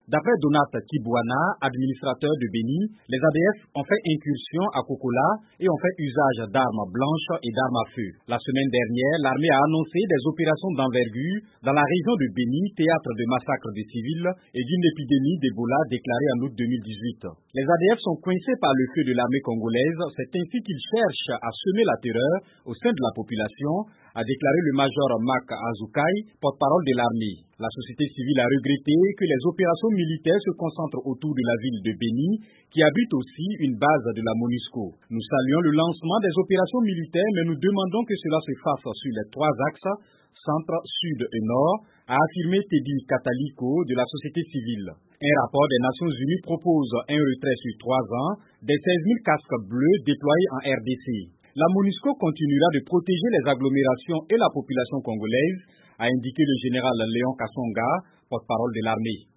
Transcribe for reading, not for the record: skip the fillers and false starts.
D'après Donat Kibouana, administrateur de Béni, les ADF ont fait incursion à Kokola et ont fait usage d'armes blanches et d'armes à feu. La semaine dernière, l'armée a annoncé des opérations d'envergure dans la région de Béni, théâtre de massacres de civils et d'une épidémie d'Ebola déclarée en août 2018. Les ADF sont coincés par le feu de l'armée congolaise, c'est ainsi qu'ils cherchent à semer la terreur au sein de la population, a déclaré le major Mak Azoukai, porte-parole de l'armée. La société civile a regretté que les opérations militaires se concentrent autour de la ville de Béni, qui abrite aussi une base de la MONUSCO. Nous saluons le lancement des opérations militaires, mais nous demandons que cela se fasse sur les 3 axes, centre, sud et nord, a affirmé Teddy Kataliko de la société civile. Un rapport des Nations Unies propose un retrait sur 3 ans des 16 000 casques bleus déployés en RDC. La MONUSCO continuera de protéger les agglomérations et la population congolaise, a indiqué le général Léon Kassonga, porte-parole de l'armée.